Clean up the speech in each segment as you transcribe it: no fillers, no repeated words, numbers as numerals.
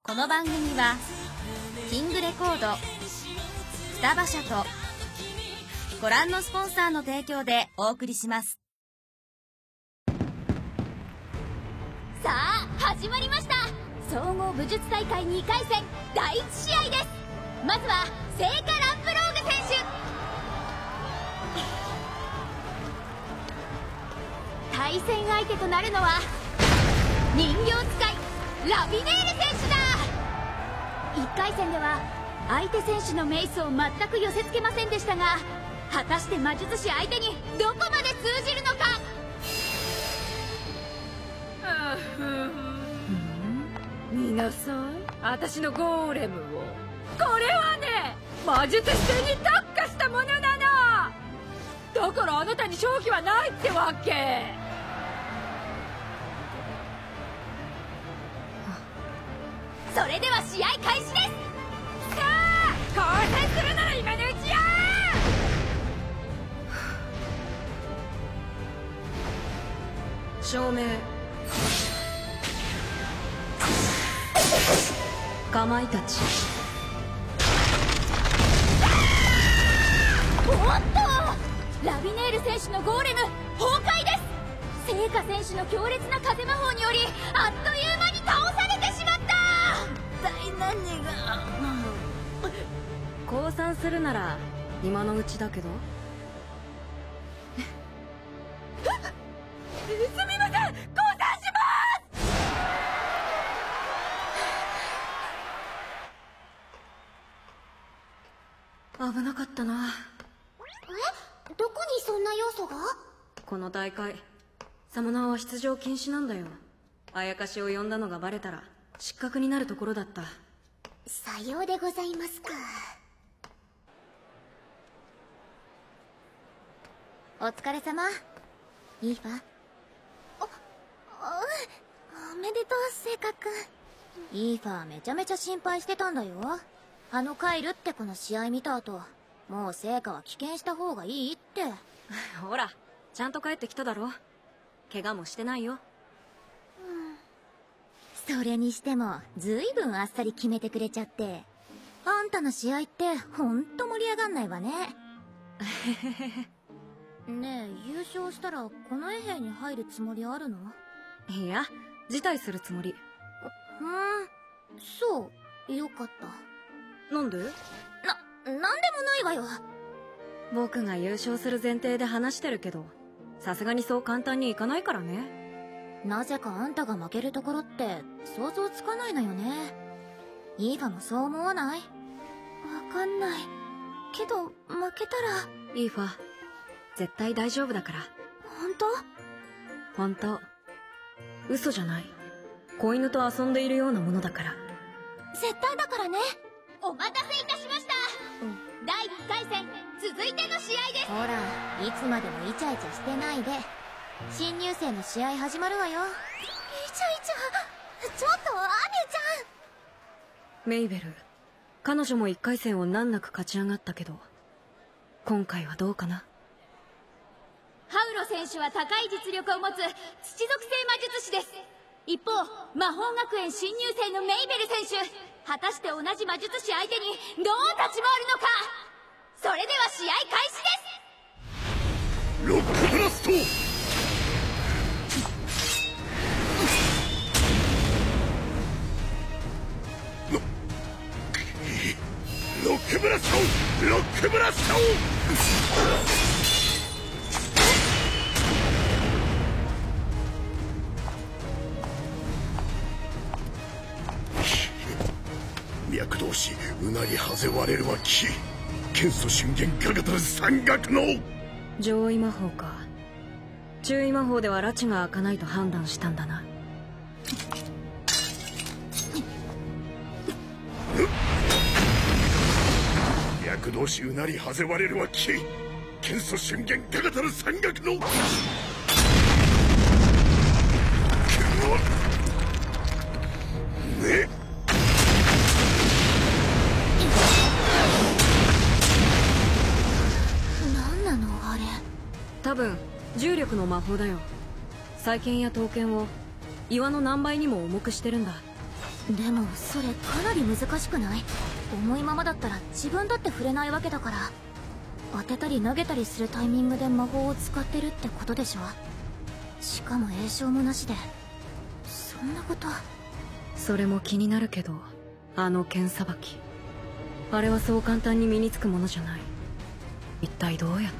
この番組はキングレコード、双葉社とご覧のスポンサーの提供でお送りします。 さあ始まりました。総合武術大会2回戦第1試合です。まずは聖火ランプローグ選手。対戦相手となるのは人形使いラビネール選手だ。1回戦では相手選手のメイスを全く寄せ付けませんでしたが、果たして魔術師相手にどこまで通じるのか。 皆さん、私のゴーレムを。これはね、魔術師に特化したものなの。だからあなたに勝機はないってわけ。 それでは試合開始です。さあ、交戦するなら今のうちよ。 照明、かまいたち。 おっと、ラビネール選手のゴーレム崩壊です。聖火選手の強烈な風魔法によりあっという間に倒されてしまった。 大何が降参するなら今のうちだけど。 すみません、降参します。危なかったな。 どこにそんな要素が？ この大会サモナーは出場禁止なんだよ。あやかしを呼んだのがバレたら失格になるところだった。 さようでございますか。お疲れ様。いいわ。おめでとう、聖火くん。イーファーめちゃめちゃ心配してたんだよ。あのカイルって子の試合見た後、もう聖火は棄権した方がいいって。 ほら、ちゃんと帰ってきただろ。怪我もしてないよ。 それにしてもずいぶんあっさり決めてくれちゃって、あんたの試合ってほんと盛り上がんないわね。ねえ、優勝したらこの衛兵に入るつもりあるの？ いや、辞退するつもり。 そう、よかった。 なんで？ なんでもないわよ。 僕が優勝する前提で話してるけど、さすがにそう簡単にいかないからね。 なぜかあんたが負けるところって想像つかないのよね。イーファもそう思わない？わかんないけど、負けたら。 イーファ、絶対大丈夫だから。 本当？ 本当。嘘じゃない。子犬と遊んでいるようなものだから。 絶対だからね。お待たせいたしました。第1回戦続いての試合です。ほら、いつまでもイチャイチャしてないで。新入生の試合始まるわよ。イチャイチャ、ちょっとアネちゃん。メイベル、彼女も1回戦を難なく勝ち上がったけど、今回はどうかな。 ハウロ選手は高い実力を持つ土属性魔術師です。一方、魔法学園新入生のメイベル選手、果たして同じ魔術師相手にどう立ち回るのか。それでは試合開始です。 ロックブラスト。ロックブラスト、ロックブラスト。脈同士うなりはぜ割れるは気。剣祖瞬間かかたる山岳の上位魔法か。中位魔法では拉致が開かないと判断したんだな。 脈同士うなりはぜ割れるは気。剣祖瞬間かかたる山岳のね。 何なのあれ。 多分重力の魔法だよ。再建や刀剣を岩の何倍にも重くしてるんだ。 でもそれかなり難しくない？重いままだったら自分だって触れないわけだから。当てたり投げたりするタイミングで魔法を使ってるってことでしょ。しかも詠唱もなしで。そんなこと。 それも気になるけど、あの剣さばき、あれはそう簡単に身につくものじゃない。一体どうやって。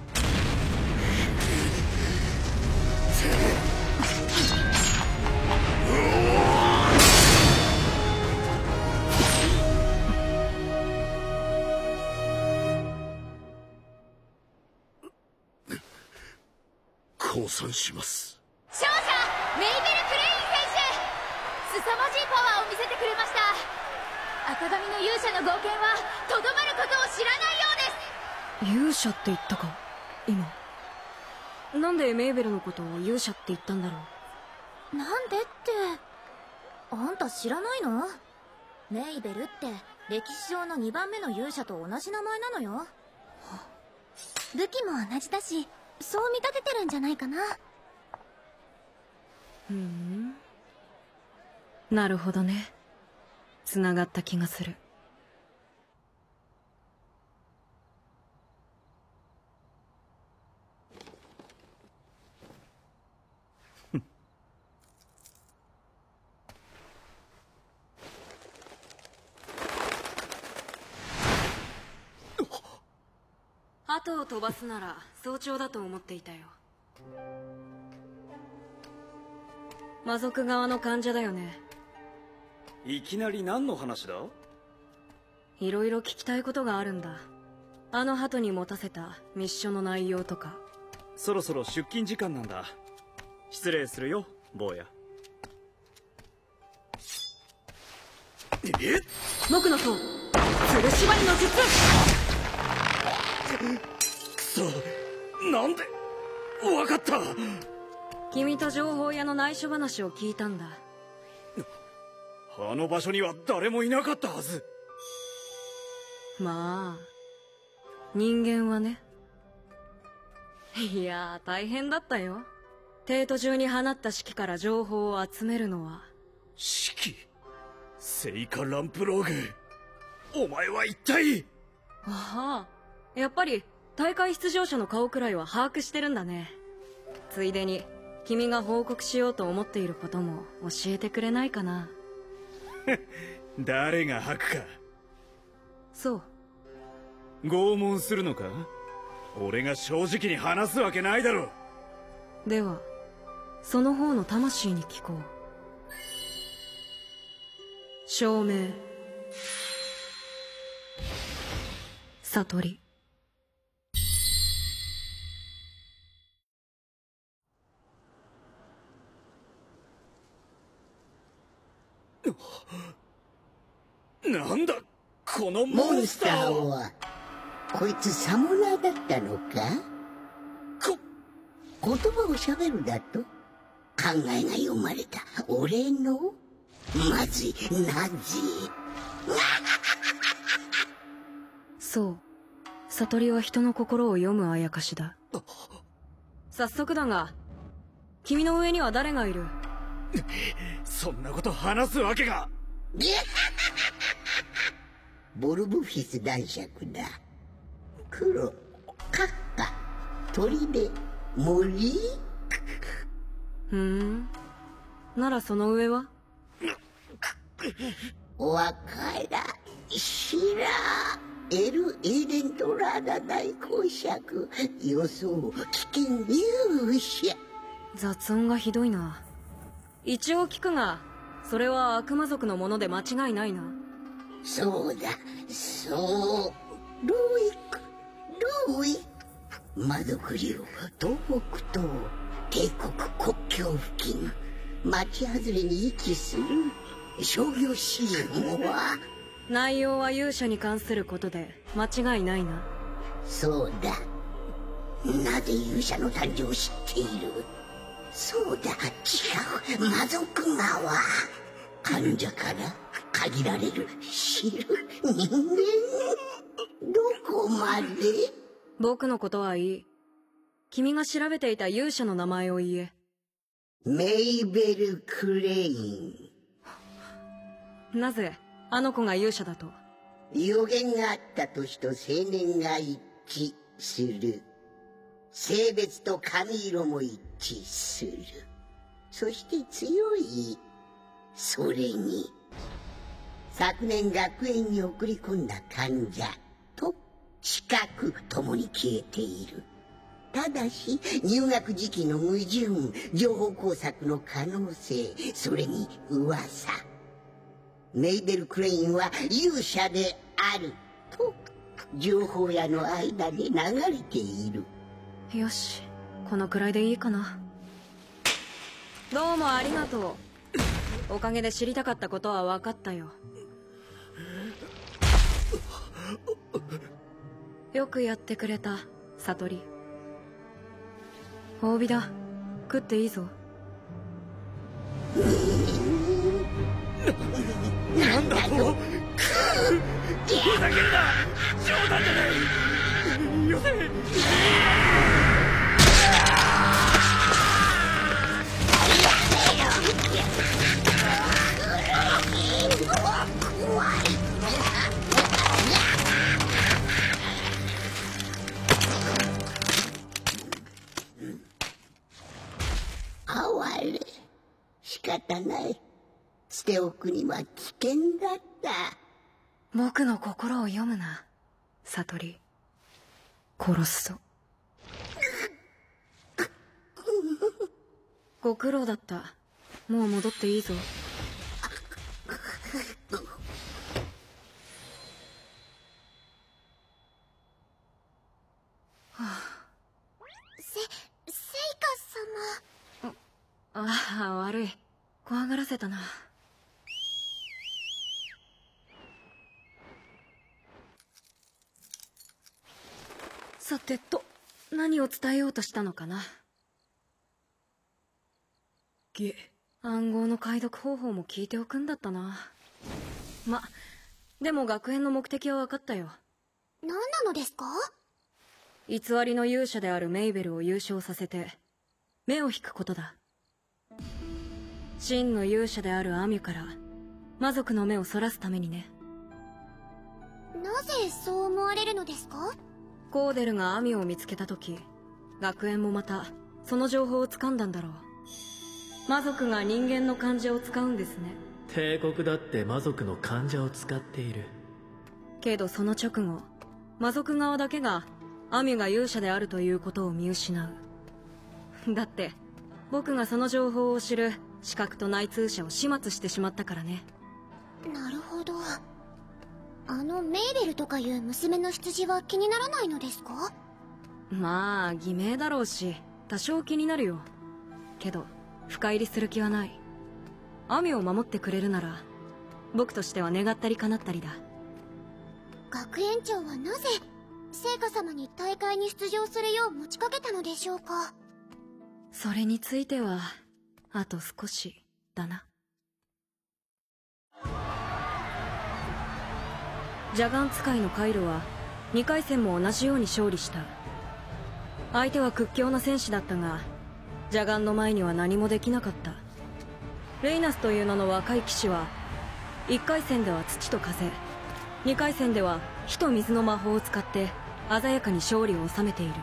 降参します。 勝者メイベル・クレイン選手、凄まじいパワーを見せてくれました。赤髪の勇者の冒険はとどまることを知らないようです。 勇者って言ったか今。なんでメイベルのことを勇者って言ったんだろう。なんでってあんた知らないの？メイベルって歴史上の2番目の勇者と同じ名前なのよ。武器も同じだし、そう見立ててるんじゃないかな。 なるほどね。繋がった気がする。鳩を飛ばすなら早朝だと思っていたよ。魔族側の患者だよね。 いきなり何の話だ？ いろいろ聞きたいことがあるんだ。あの鳩に持たせたミッションの内容とか。 そろそろ出勤時間なんだ。失礼するよ、坊や。 僕の塔、吊る縛りの術。 くそ、なんでわかった。 君と情報屋の内緒話を聞いたんだ。 あの場所には誰もいなかったはず。 まあ人間はね。いやー大変だったよ。帝都中に放った式から情報を集めるのは。 式？セイカ・ランプローグ、お前は一体。 ああ、やっぱり大会出場者の顔くらいは把握してるんだね。ついでに君が報告しようと思っていることも教えてくれないかな。 誰が吐くか。 そう。 拷問するのか？俺が正直に話すわけないだろ。 ではその方の魂に聞こう。証明。悟り。 なんだこのモンスターは。こいつサモナーだったのか？言葉を喋るだと？考えが読まれた俺の？まずい、なぜ？ そう、悟りは人の心を読むあやかしだ。早速だが、君の上には誰がいる？ そんなこと話すわけが。 ボルブフィス男爵だ。黒、カッカ、鳥で、森。 ならその上は？ わからしらエル・エーデントラーダ大公爵、予想危険勇者。 雑音がひどいな。一応聞くが、それは悪魔族のもので間違いないな。 そうだ、そう。ロイク。魔族領東北東帝国国境付近、町外れに位置する商業支援は。 内容は勇者に関することで間違いないな。 そうだ。なぜ勇者の誕生を知っている？そうだ、違う、魔族側。患者から限られる知る人間。どこまで？ 僕のことはいい。君が調べていた勇者の名前を言え。 メイベル・クレイン。 なぜあの子が勇者だと？ 予言があった年と青年が一致する。性別と髪色も一致する。そして強い。それに昨年学園に送り込んだ患者と資格ともに消えている。ただし入学時期の矛盾、情報工作の可能性、それに噂。メイベル・クレインは勇者であると情報屋の間で流れている。 よし、このくらいでいいかな。どうもありがとう。おかげで知りたかったことは分かったよ。よくやってくれた、悟り。褒美だ。食っていいぞ。 なんだと？ふざけるな！冗談じゃない！よせ！ 哀れ。仕方ない。捨ておくには危険だった。 僕の心を読むな、悟り。殺すぞ。ご苦労だった。もう戻っていいぞ。 セイカ様。 ああ、悪い。怖がらせたな。さてと、何を伝えようとしたのかな。暗号の解読方法も聞いておくんだったな。でも学園の目的は分かったよ。 何なのですか？ 偽りの勇者であるメイベルを優勝させて目を引くことだ。真の勇者であるアミュから魔族の目をそらすためにね。 なぜそう思われるのですか？ コーデルがアミュを見つけた時、学園もまたその情報を掴んだんだろう。魔族が人間の患者を使うんですね。 帝国だって魔族の患者を使っている。 けどその直後、魔族側だけがアミュが勇者であるということを見失う。だって僕がその情報を知る視覚と内通者を始末してしまったからね。 なるほど。あのメイベルとかいう娘の出自は気にならないのですか？ まあ偽名だろうし多少気になるよ。けど深入りする気はない。アミュを守ってくれるなら僕としては願ったり叶ったりだ。 学園長はなぜ聖火様に大会に出場するよう持ちかけたのでしょうか？ それについてはあと少しだな。ジャガン使いのカイロは2回戦も同じように勝利した。相手は屈強な戦士だったがジャガンの前には何もできなかった。レイナスという名の若い騎士は1回戦では土と風、2回戦では火と水の魔法を使って鮮やかに勝利を収めている。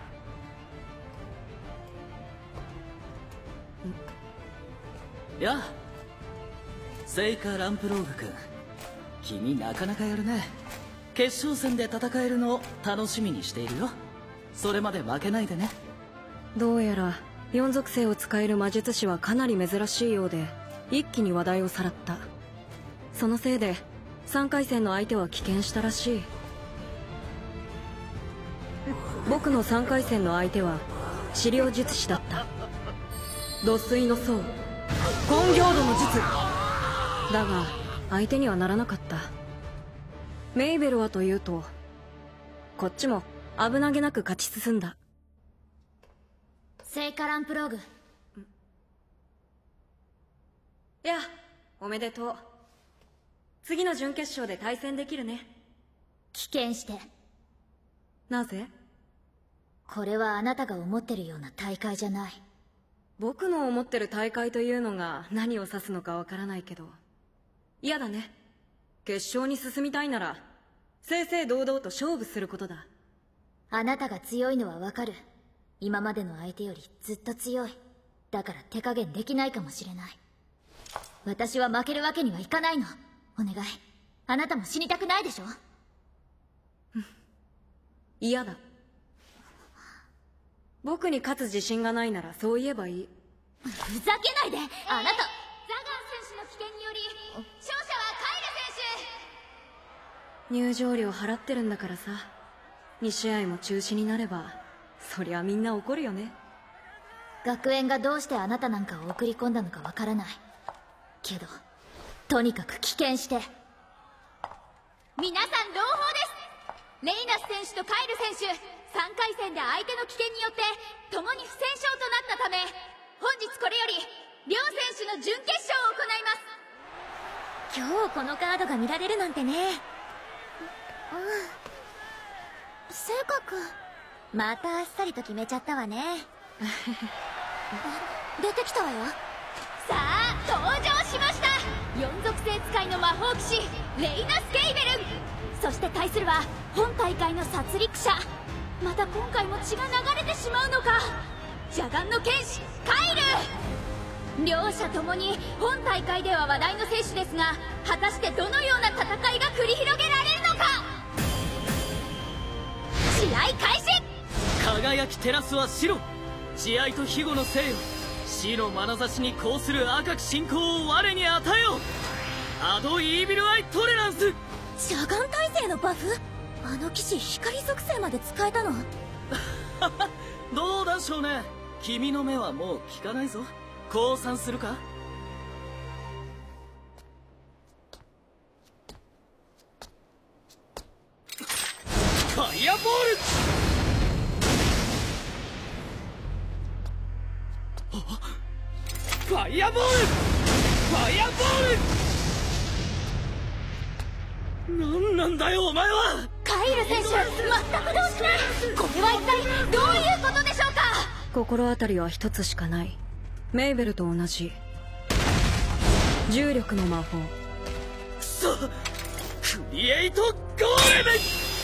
やあ、セイカ・ランプローグ君、君なかなかやるね。決勝戦で戦えるのを楽しみにしているよ。それまで負けないでね。 どうやら4属性を使える魔術師はかなり珍しいようで一気に話題をさらった。そのせいで3回戦の相手は棄権したらしい。僕の3回戦の相手は治療術師だった。土水の層、根行度の術だが相手にはならなかった。メイベルはというとこっちも危なげなく勝ち進んだ。 聖火ランプローグ。 いや、おめでとう。次の準決勝で対戦できるね。 棄権して。 なぜ？ これはあなたが思ってるような大会じゃない。 僕の思ってる大会というのが何を指すのかわからないけど、 嫌だね。決勝に進みたいなら正々堂々と勝負することだ。 あなたが強いのはわかる。今までの相手よりずっと強い。だから手加減できないかもしれない。私は負けるわけにはいかないの。お願い。あなたも死にたくないでしょ？ 嫌だ。僕に勝つ自信がないならそう言えばいい。 ふざけないで。あなた、ザガン選手の棄権により勝者はカイル選手。 入場料払ってるんだからさ。2試合も中止になればそりゃみんな怒るよね。 学園がどうしてあなたなんかを送り込んだのかわからないけど、とにかく棄権して。皆さん朗報です。レイナス選手とカイル選手、3回戦で相手の棄権によって共に不戦勝となったため、本日これより両選手の準決勝を行います。今日このカードが見られるなんてね。性格またあっさりと決めちゃったわね。出てきたわよ。さあ登場しました。4属性使いの魔法騎士レイナス・ケイベルン、そして対するは本大会の殺戮者。また今回も血が流れてしまうのか。邪眼の剣士カイル。両者ともに本大会では話題の選手ですが、果たしてどのような戦いが繰り広げられるのか。試合開始。 輝き照らすは白、慈愛と庇護の生よ。死の眼差しに抗する赤き信仰を我に与えよ。アド・イービル・アイ・トレランス。 邪眼耐性のバフ？あの騎士光属性まで使えたの？ どうだ少年、君の目はもう効かないぞ。降参するか？ファイアボール。ファイアボール、ファイアボール。何なんだよお前は。 カイル選手、全く動じない。これは一体どういうことでしょうか。 心当たりは一つしかない。メイベルと同じ重力の魔法。 くそ、クリエイトゴーレム。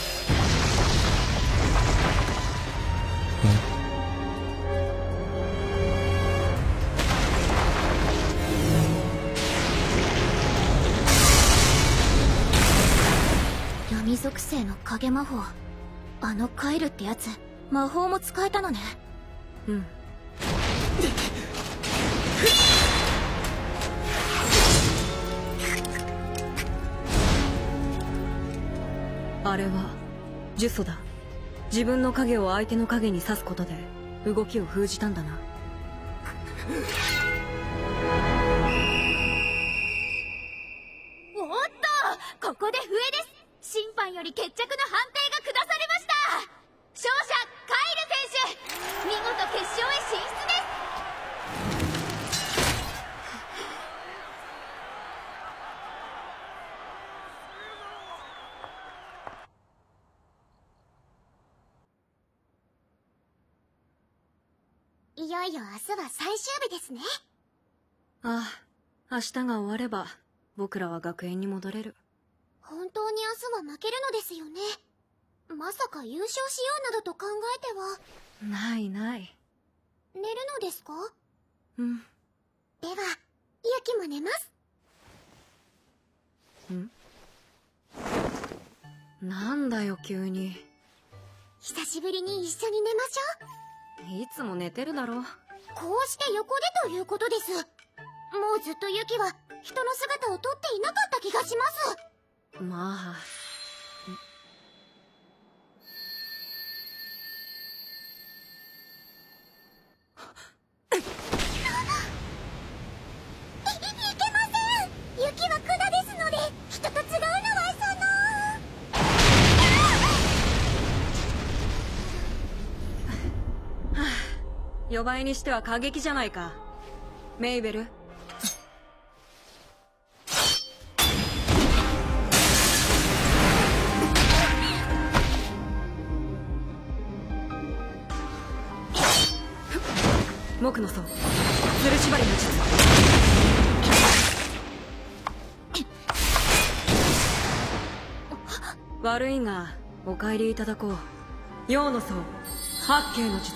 闇属性の影魔法。あのカイルってやつ魔法も使えたのね。 うん。あれは呪詛だ。自分の影を相手の影に刺すことで動きを封じたんだな。 おっと、ここで笛です。審判より決着の判定が下されました。勝者カイル選手、見事決勝へ進出です。いよいよ明日は最終日ですね。 ああ、明日が終われば僕らは学園に戻れる。 本当に明日は負けるのですよね。まさか優勝しようなどと考えては。 ないない。 寝るのですか？ うん。 ではユキも寝ます。 なんだよ急に。 久しぶりに一緒に寝ましょう。 いつも寝てるだろ。 こうして横でということです。もうずっとユキは人の姿をとっていなかった気がします。 まあ。 いけません。ユキは管ですので、人と違うのは予売にしては過激じゃないか。メイベル。木の層、吊る縛りの術。 悪いがお帰りいただこう。陽の層八景の術。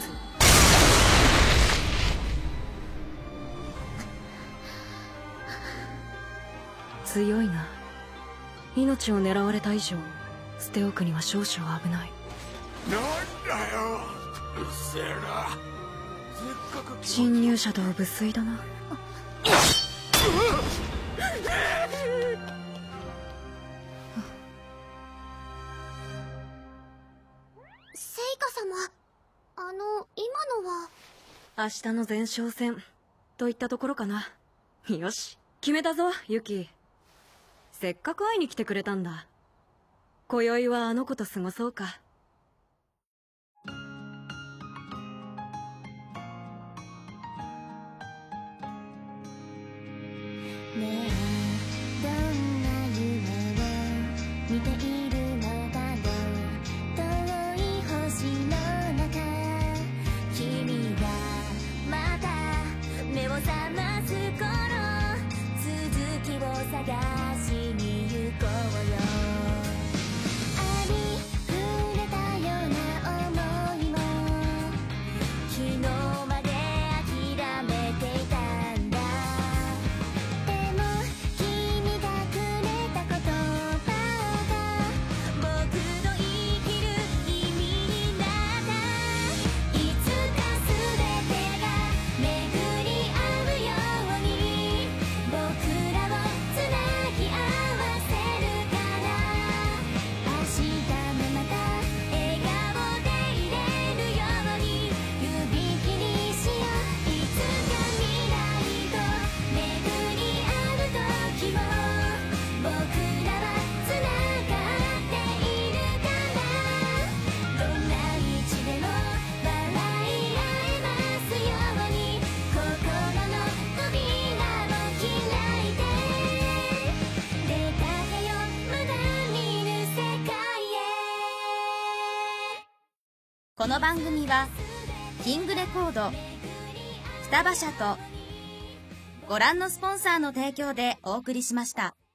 強いな。命を狙われた以上捨て置くには少々危ない。 なんだよ、うっせえな。 侵入者とは無粋だな。 セイカ様、今のは。 明日の前哨戦といったところかな。よし、決めたぞユキ。せっかく会いに来てくれたんだ。今宵はあの子と過ごそうか。 ねえ、どんな夢を見ているのだろう。遠い星の中、君がまた目を覚ます頃、続きを探しに行こうよ。ありふれたような想いも昨日まで諦めていたんだ。でも君がくれた言葉が僕の生きる意味になった。いつか全てが巡り合うように僕らをつなぎ合わせるから。明日もまた笑顔でいれるように指切りしよう。いつか未来と巡り合う時も僕らはつながっているから。どんな位置でも笑い合えますように心の扉を開いて出かけよう、まだ見ぬ世界へ。 この番組はキングレコード、双葉社とご覧のスポンサーの提供でお送りしました。